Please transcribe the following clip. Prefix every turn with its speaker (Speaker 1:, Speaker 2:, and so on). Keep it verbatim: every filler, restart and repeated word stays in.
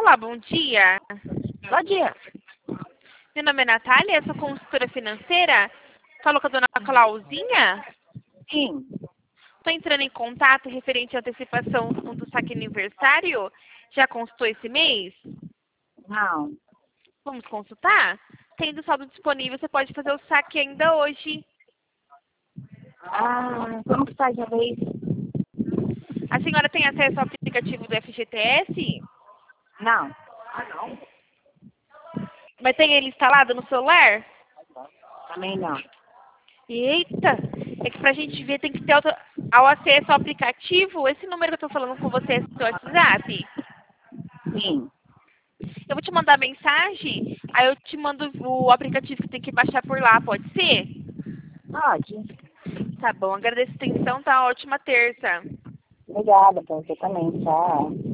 Speaker 1: Olá, bom dia.
Speaker 2: Bom dia.
Speaker 1: Meu nome é Natália, eu sou consultora financeira. Falou com a dona Clauzinha?
Speaker 2: Sim.
Speaker 1: Estou entrando em contato referente à antecipação do fundo saque aniversário. Já consultou esse mês?
Speaker 2: Não.
Speaker 1: Vamos consultar? Tendo saldo disponível, você pode fazer o saque ainda hoje.
Speaker 2: Ah, como que faz a vez?
Speaker 1: A senhora tem acesso ao aplicativo do F G T S?
Speaker 2: Não.
Speaker 1: Mas tem ele instalado no celular?
Speaker 2: Também não.
Speaker 1: Eita! É que pra gente ver tem que ter auto- ao acesso ao aplicativo. Esse número que eu tô falando com você é seu WhatsApp.
Speaker 2: Sim.
Speaker 1: Eu vou te mandar mensagem, aí eu te mando o aplicativo que tem que baixar por lá, pode ser?
Speaker 2: Pode.
Speaker 1: Tá bom, agradeço a atenção, tá ótima terça.
Speaker 2: Obrigada, pra você também. Tchau.